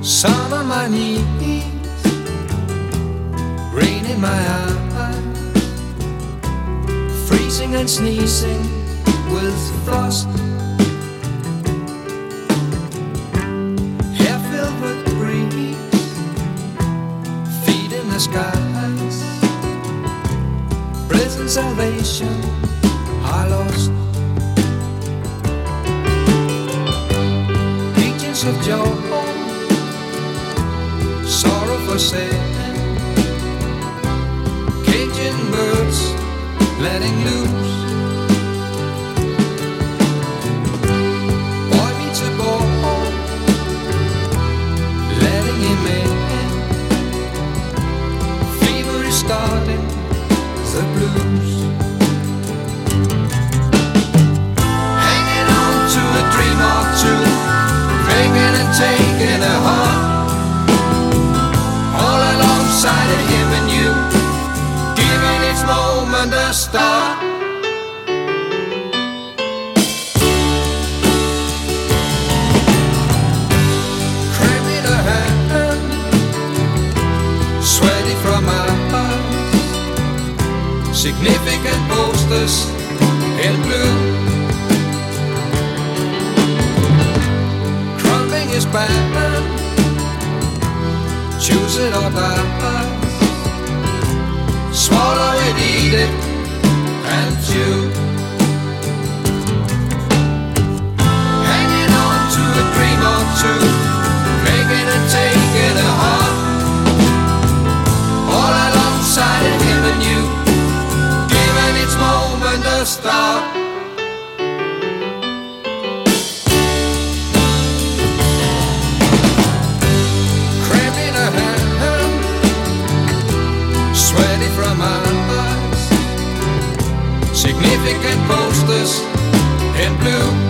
Sun on my knees, rain in my eyes, freezing and sneezing with frost, hair filled with breeze, feet in the skies, bliss and salvation I lost, beaches of joy, sorrow for sin, caging birds letting loose, boy meets a boy letting him in, fever is starting the blues, hanging on to a dream or two, making and taking a heart, all alongside of him and you, giving its moment a start. Cramping a hand, sweaty from our eyes, significant posters in blue, crumbling his band, choose it or die, swallow it, eat it, and chew, hanging on to a dream or two, making and taking a heart, all alongside of him and you, giving its moment a start. From our eyes, significant posters in blue,